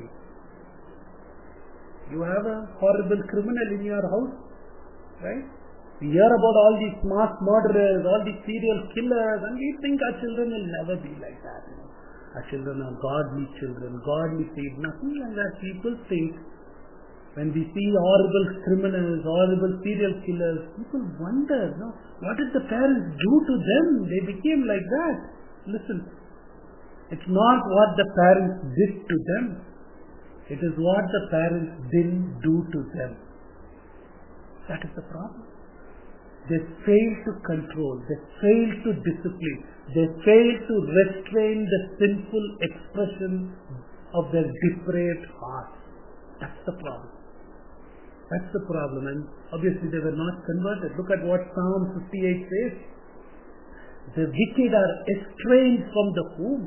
you have a horrible criminal in your house, right? We hear about all these mass murderers, all these serial killers, and we think our children will never be like that. You know? Our children are godly children, godly seed. Nothing like that. People think when we see horrible criminals, horrible serial killers, people wonder, no, what did the parents do to them? They became like that. Listen, it's not what the parents did to them. It is what the parents didn't do to them. That is the problem. They fail to control. They fail to discipline. They fail to restrain the sinful expression of their depraved hearts. That's the problem. That's the problem. And obviously they were not converted. Look at what Psalm fifty-eight says. The wicked are estranged from the womb.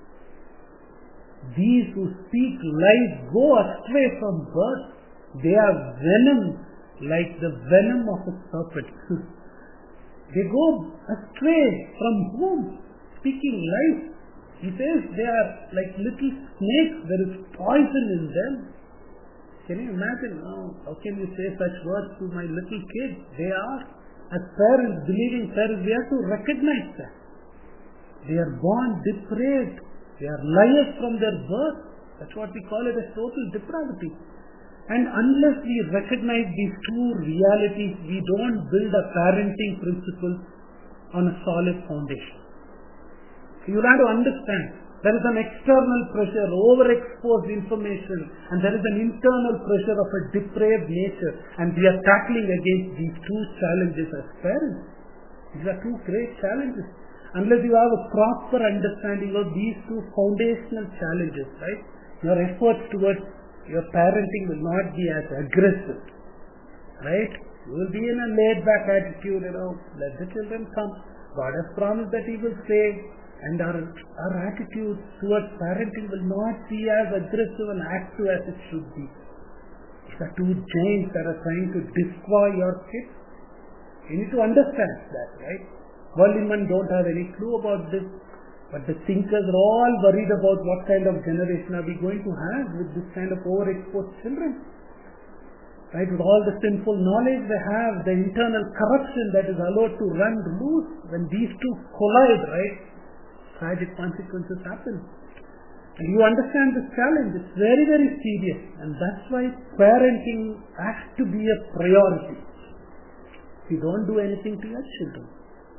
These who speak lies go astray from birth. They are venom like the venom of a serpent. They go astray from whom? Speaking lies. He says they are like little snakes. There is poison in them. Can you imagine? Oh, how can you say such words to my little kids? They are. As parents, believing parents, we have to recognize that. They are born depraved. They are liars from their birth. That's what we call it as total depravity. And unless we recognize these two realities, we don't build a parenting principle on a solid foundation. You have to understand, there is an external pressure, overexposed information, and there is an internal pressure of a depraved nature, and we are tackling against these two challenges as parents. These are two great challenges. Unless you have a proper understanding of these two foundational challenges, right, your efforts towards your parenting will not be as aggressive, right? You will be in a laid-back attitude, you know, let the children come. God has promised that He will save, and our, our attitude towards parenting will not be as aggressive and active as it should be. These are two giants that are trying to destroy your kids. You need to understand that, right? Worldly men don't have any clue about this. But the thinkers are all worried about what kind of generation are we going to have with this kind of overexposed children. Right? With all the sinful knowledge they have, the internal corruption that is allowed to run loose, when these two collide, right, tragic consequences happen. And you understand this challenge. It's very, very serious. And that's why parenting has to be a priority. If you don't do anything to your children,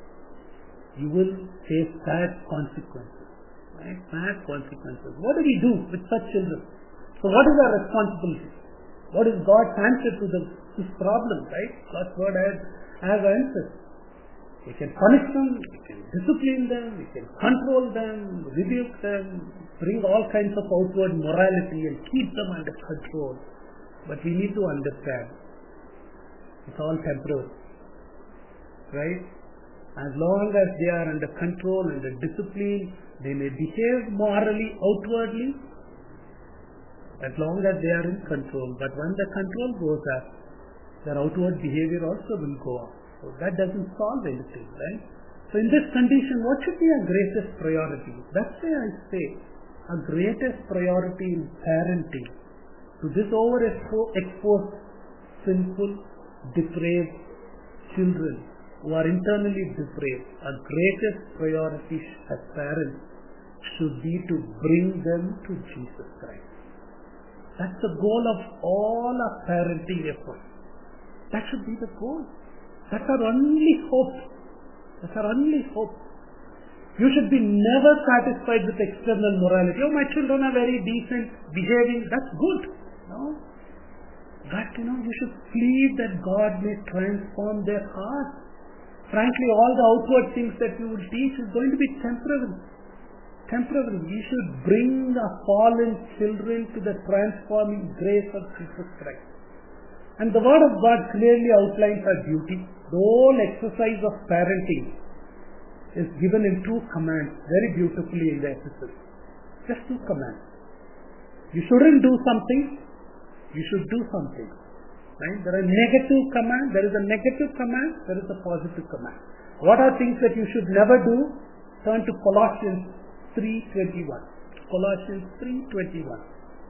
you will face bad consequences. Right? Bad consequences. What do we do with such children? So what is our responsibility? What is God's answer to the, this problem? Right? God's word has, has answers. We can punish them, we can discipline them, we can control them, rebuke them, bring all kinds of outward morality and keep them under control. But we need to understand, it's all temporary. Right? As long as they are under control, under discipline, they may behave morally outwardly, as long as they are in control. But when the control goes up, their outward behavior also will go up. So that doesn't solve anything, right? So in this condition, what should be our greatest priority? That's why I say, our greatest priority in parenting to this overexposed, sinful, depraved children who are internally depraved, our greatest priority as parents should be to bring them to Jesus Christ. That's the goal of all our parenting efforts. That should be the goal. That's our only hope. That's our only hope. You should be never satisfied with external morality. Oh, my children are very decent, behaving. That's good. No. But, you know, you should plead that God may transform their hearts. Frankly, all the outward things that you will teach is going to be temporary. Temporary. We should bring the fallen children to the transforming grace of Jesus Christ. And the Word of God clearly outlines our duty. The whole exercise of parenting is given in two commands, very beautifully in the epistle. Just two commands. You shouldn't do something, you should do something. Right? There are negative commands, there is a negative command, there is a positive command. What are things that you should never do? Turn to Colossians three twenty-one. Colossians three twenty-one.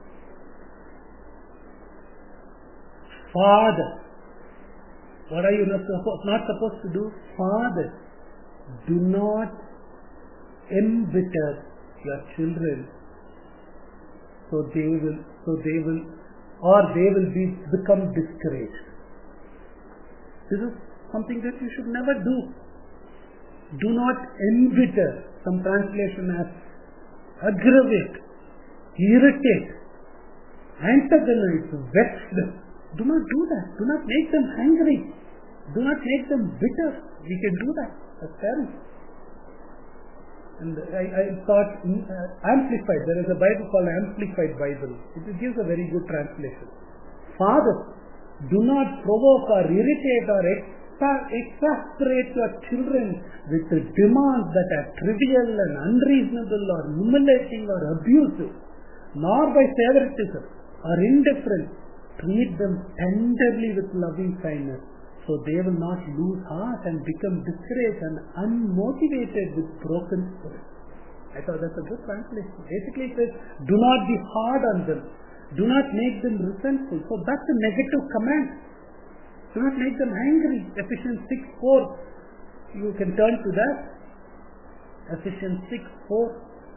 Father, what are you not supposed, not supposed to do? Father, do not embitter your children, so they will, so they will, or they will be become discouraged. This is something that you should never do. Do not embitter. Some translation as aggravate, irritate, antagonize, vex them. Do not do that. Do not make them angry. Do not make them bitter. We can do that as parents. And I, I thought uh, Amplified. There is a Bible called Amplified Bible. It gives a very good translation. Father, do not provoke or irritate or expa- exasperate your children with the demands that are trivial and unreasonable or humiliating or abusive, nor by favoritism or indifference. Treat them tenderly with loving kindness, so they will not lose heart and become discouraged and unmotivated with broken spirit. I thought that's a good translation. Basically it says, do not be hard on them. Do not make them resentful. So that's a negative command. Do not make them angry. Ephesians six four. You can turn to that. Ephesians six four.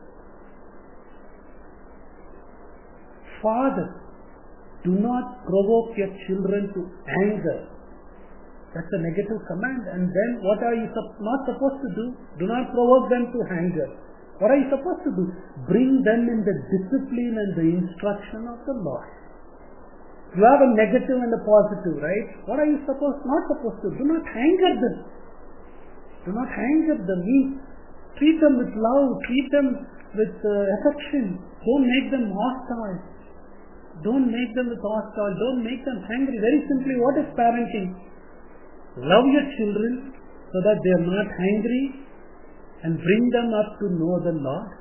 Father, do not provoke your children to anger. That's a negative command. And then what are you not supposed to do? Do not provoke them to anger. What are you supposed to do? Bring them in the discipline and the instruction of the Lord. You have a negative and a positive, right? What are you supposed not supposed to do? Do not anger them. Do not anger them. We treat them with love. Treat them with uh, affection. Don't make them hostile. Don't make them with hostile. Don't make them angry. Very simply, what is parenting? Love your children so that they are not angry and bring them up to know the Lord.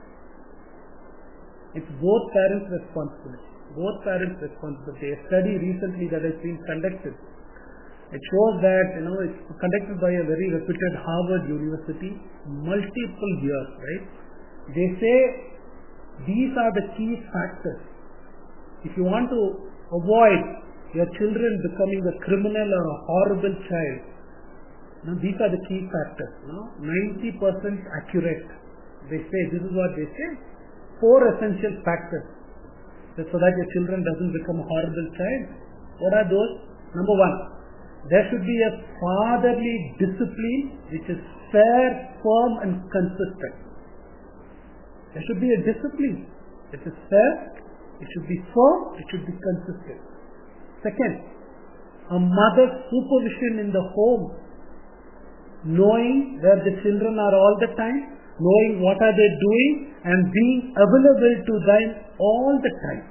It's both parents' responsibility. Both parents' responsibility. A study recently that has been conducted. It shows that, you know, it's conducted by a very reputed Harvard University, multiple years, right? They say these are the key factors. If you want to avoid your children becoming a criminal or a horrible child, now these are the key factors. No? ninety percent accurate. They say, this is what they say. Four essential factors. So that your children doesn't become a horrible child. What are those? Number one, there should be a fatherly discipline which is fair, firm and consistent. There should be a discipline which is fair, it should be firm, it should be consistent. Second, a mother's supervision in the home, knowing where the children are all the time, knowing what are they doing and being available to them all the time.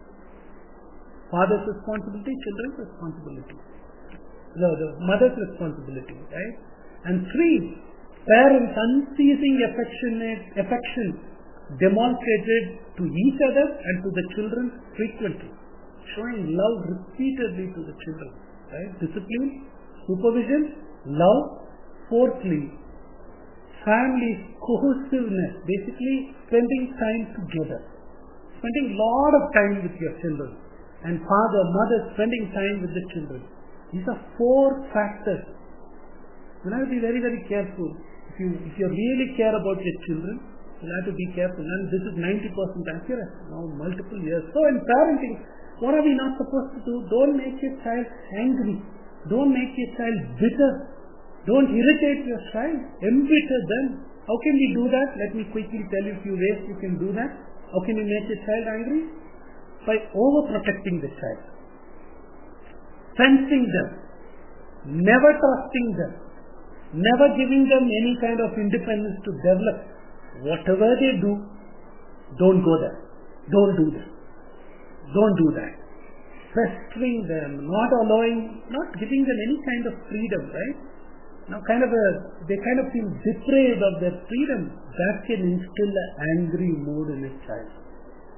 Father's responsibility, children's responsibility. No, the mother's responsibility, right? And three, parents' unceasing affectionate affection demonstrated to each other and to the children frequently, showing love repeatedly to the children, right? Discipline, supervision, love. Fourthly, family's cohesiveness, basically spending time together, spending a lot of time with your children, and father, mother spending time with the children. These are four factors. You have to be very, very careful. If you if you really care about your children, you have to be careful. And this is ninety percent accurate. Now multiple years. So in parenting, what are we not supposed to do? Don't make your child angry. Don't make your child bitter. Don't irritate your child. Embitter them. How can we do that? Let me quickly tell you a few ways you can do that. How can you make your child angry? By overprotecting the child. Fencing them. Never trusting them. Never giving them any kind of independence to develop. Whatever they do, don't go there. Don't do that. Don't do that. Pestering them, not allowing, not giving them any kind of freedom, right? Now kind of a, they kind of feel deprived of their freedom. That can instill an angry mood in a child.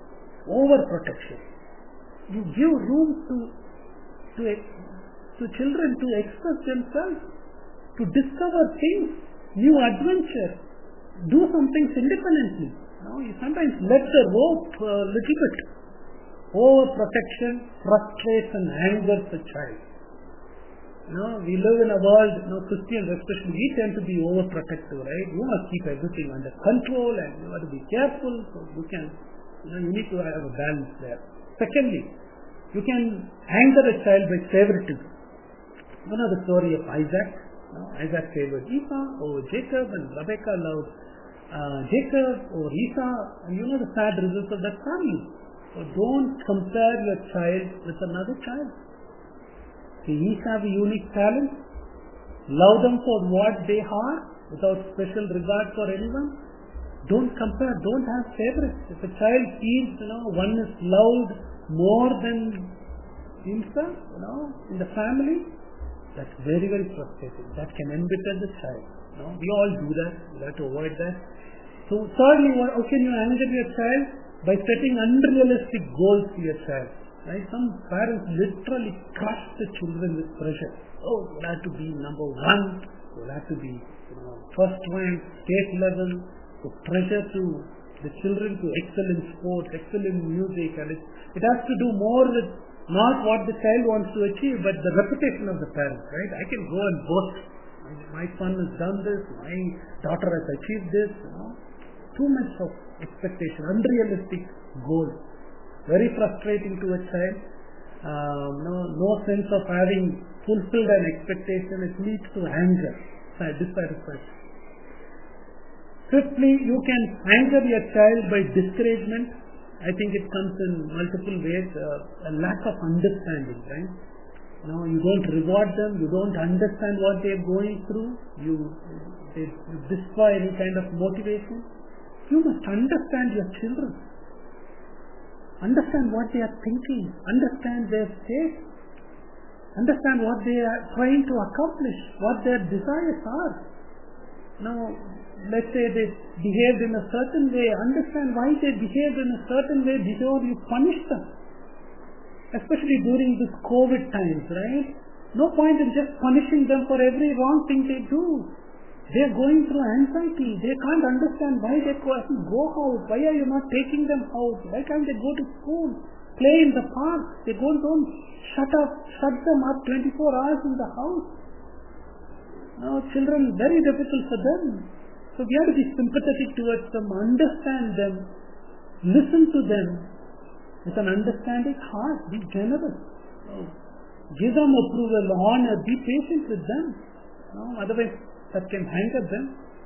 overprotection. You give room to to to children to express themselves, to discover things, new adventure, do some things independently. You know, you sometimes let the rope a little bit. Overprotection frustrates and angers the child. You know, we live in a world, you know, Christians especially, we tend to be overprotective, right? You must keep everything under control and you have to be careful. So you can, you know, you need to have a balance there. Secondly, you can anger a child by favoritism. You know the story of Isaac. You know, Isaac favored Esau over Jacob, and Rebekah loved uh, Jacob over Esau. And you know the sad results of that family. So don't compare your child with another child. They each have a unique talent. Love them for what they are without special regard for anyone. Don't compare. Don't have favorites. If a child feels, you know, one is loved more than himself, you know, in the family, that's very, very frustrating. That can embitter the child. You know, we all do that. We have to avoid that. So thirdly, how can you anger your child? By setting unrealistic goals for your child. Right? Some parents literally crush the children with pressure. Oh, you have to be number one. You have to be, you know, first rank, state level. So pressure to the children to excel in sports, excel in music, and it, it has to do more with not what the child wants to achieve, but the reputation of the parents. Right? I can go and boast. My son has done this. My daughter has achieved this. You know, too much of expectation, unrealistic goals. Very frustrating to a child. Um, no, no sense of having fulfilled an expectation. It leads to anger, dissatisfaction. Fifthly, you can anger your child by discouragement. I think it comes in multiple ways. Uh, a lack of understanding, right? You know, you don't reward them. You don't understand what they're going through. You, they, you destroy any kind of motivation. You must understand your children. Understand what they are thinking. Understand their state. Understand what they are trying to accomplish. What their desires are. Now, let's say they behaved in a certain way. Understand why they behaved in a certain way before you punish them. Especially during this COVID times, right? No point in just punishing them for every wrong thing they do. They are going through anxiety. They can't understand why they go out. Why are you not taking them out? Why can't they go to school? Play in the park. They go don't shut up, shut them up twenty-four hours in the house. Now children, very difficult for them. So we have to be sympathetic towards them, understand them, listen to them with an understanding heart. Be generous. So, give them approval, honor, be patient with them. No, otherwise that can anger them.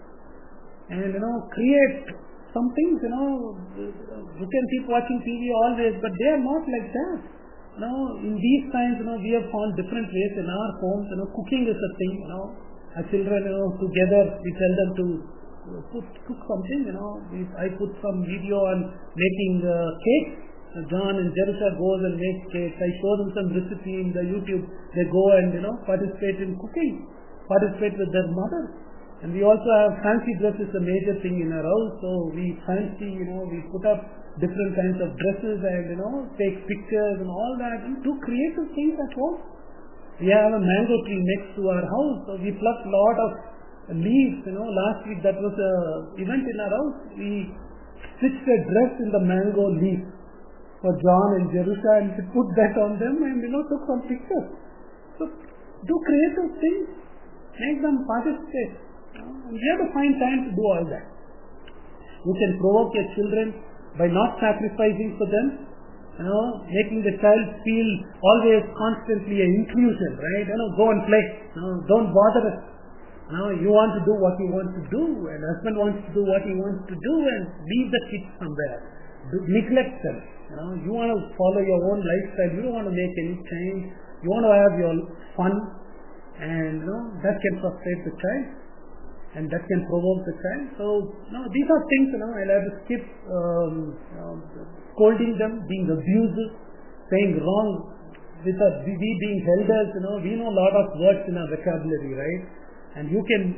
And you know, create some things, you know, you can keep watching T V always, but they are not like that. You know, in these times, you know, we have found different ways in our homes. You know, cooking is a thing, you know. Our children, you know, together, we tell them to put, cook something, you know. We, I put some video on making uh, cakes. Uh, John and Jerusha goes and makes cakes. I show them some recipe in the YouTube. They go and, you know, participate in cooking. Participate with their mother. And we also have fancy dresses, a major thing in our house. So we fancy, you know, we put up different kinds of dresses and, you know, take pictures and all that and do creative things at home. We have a mango tree next to our house. So we plucked a lot of leaves, you know. Last week that was a event in our house. We stitched a dress in the mango leaf for John and Jerusha and we put that on them and, you know, took some pictures. So do creative things. Make them participate. You know, and we have to find time to do all that. You can provoke your children by not sacrificing for them. You know, making the child feel always constantly an inclusion, right? You know, go and play. You know, don't bother us. You know, you want to do what you want to do, and husband wants to do what he wants to do, and leave the kids somewhere. Do, neglect them. You know, you want to follow your own lifestyle. You don't want to make any change. You want to have your fun. And you know, that can frustrate the child and that can provoke the child. So you know, these are things, you know, I'll have to skip um, you know, scolding them, being abusive, saying wrong with us, we being elders, you know, we know a lot of words in our vocabulary, right? And you can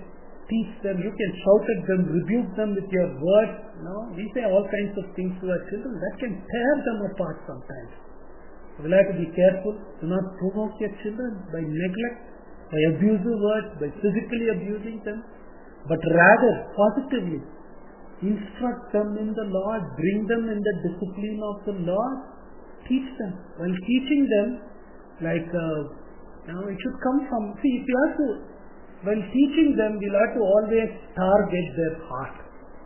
teach them, you can shout at them, rebuke them with your words. You know, we say all kinds of things to our children that can tear them apart sometimes. So we'll have to be careful. Do not provoke your children by neglect, by abusive words, by physically abusing them, but rather positively instruct them in the Lord, bring them in the discipline of the Lord, teach them. While teaching them, like uh, you know, it should come from. See, if you have to, while teaching them, we'll have to always target their heart.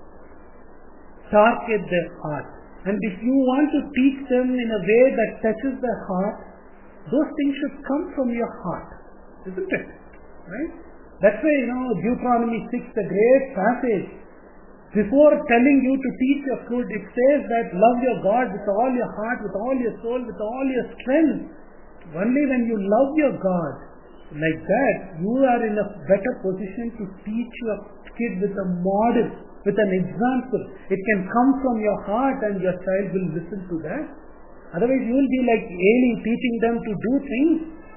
Target their heart. And if you want to teach them in a way that touches their heart, those things should come from your heart, isn't it? Right? That's why, you know, Deuteronomy six, the great passage, before telling you to teach your food, it says that love your God with all your heart, with all your soul, with all your strength. Only when you love your God like that, you are in a better position to teach your kid with a model, with an example. It can come from your heart and your child will listen to that. Otherwise you will be like Eli, teaching them to do things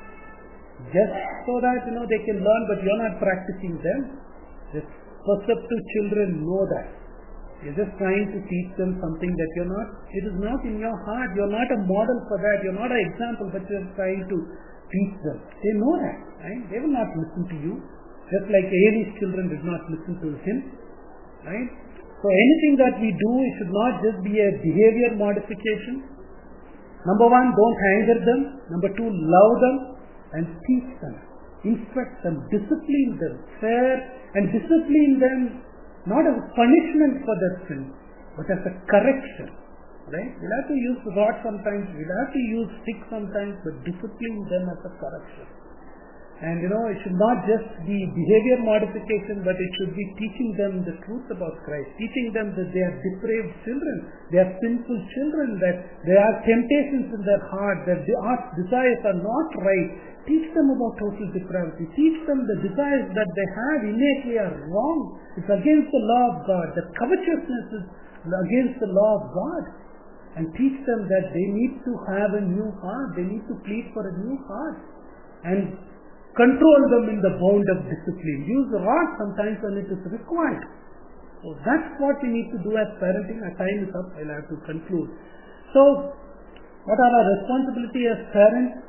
just so that, you know, they can learn, but you're not practicing them. Just perceptive children know that. You're just trying to teach them something that you're not, it is not in your heart. You're not a model for that. You're not an example, but you're trying to teach them. They know that, right? They will not listen to you. Just like Eli's children did not listen to him, right? So anything that we do, it should not just be a behavior modification. Number one, don't anger them. Number two, love them and teach them. Instruct them, discipline them, fair, and discipline them not as a punishment for their sin, but as a correction. Right? We'll have to use the rod sometimes, we'll have to use stick sometimes, but discipline them as a correction. And you know, it should not just be behavior modification, but it should be teaching them the truth about Christ, teaching them that they are depraved children, they are sinful children, that there are temptations in their heart, that their desires are not right. Teach them about total depravity. Teach them the desires that they have innately are wrong. It's against the law of God. The covetousness is against the law of God. And teach them that they need to have a new heart. They need to plead for a new heart. And control them in the bound of discipline. Use the rod sometimes when it is required. So that's what we need to do as parenting. Our time is up. I'll have to conclude. So, what are our responsibility as parents?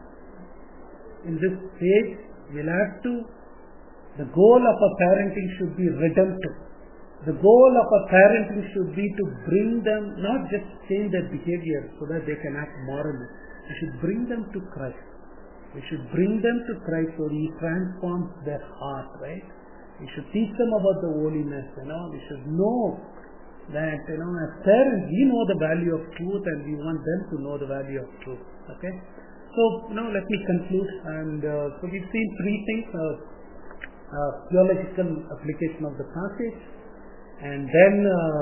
In this stage, we'll have to, the goal of a parenting should be redemptive. The goal of a parenting should be to bring them, not just change their behavior so that they can act morally. We should bring them to Christ. We should bring them to Christ so He transforms their heart, right? We should teach them about the holiness, you know. We should know that, you know, as parents, we know the value of truth and we want them to know the value of truth, okay? So, you know, let me conclude. And uh, so we've seen three things. Uh, uh, theological application of the passage. And then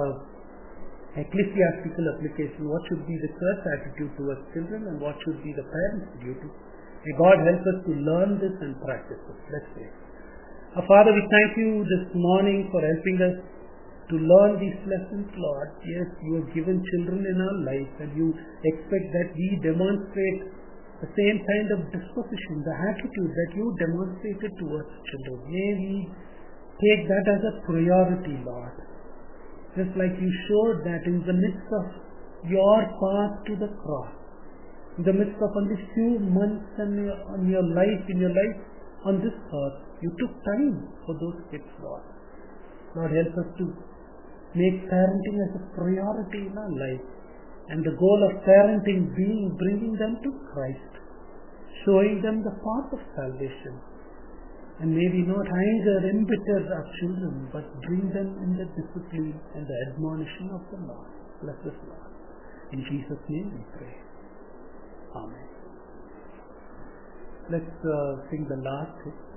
uh, ecclesiastical application. What should be the church attitude towards children and what should be the parents' duty. May God help us to learn this and practice it. Let's pray. Our Father, we thank you this morning for helping us to learn these lessons, Lord. Yes, you have given children in our life and you expect that we demonstrate the same kind of disposition, the attitude that you demonstrated towards children. May we take that as a priority, Lord. Just like you showed that in the midst of your path to the cross, in the midst of only few months in your, on your life, in your life on this earth, you took time for those kids, Lord. Lord, help us to make parenting as a priority in our life. And the goal of parenting being bringing them to Christ, showing them the path of salvation. And may we not anger, embitter our children, but bring them in the discipline and the admonition of the Lord. Bless us, Lord. In Jesus' name we pray. Amen. Let's uh, sing the last hymn.